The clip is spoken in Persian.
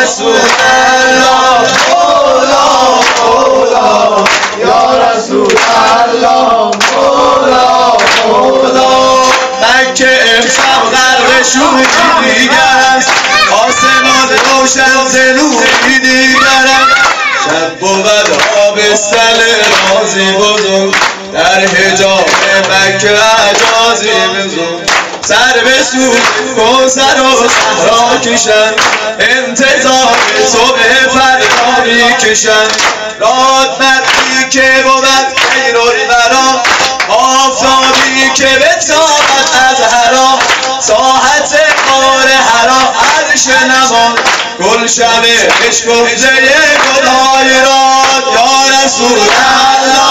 رسول الله مولا مولا یا رسول الله مولا مولا مکه امشب غرق شوری دیگر است آسمان روشن ز نوری دیگر است شب بود آبستن رازی بزرگ در حجاب مکه اعجازی بزرگ سر به سوی کوثر و صحرا کشند انتظار صبح فردا میکشند راد مردی که بود خیر الورا آفتابی که بتابد از حرا ساحت غار حرا عرش نمان گلشن عشق و هجه گلهای راد یا رسول الله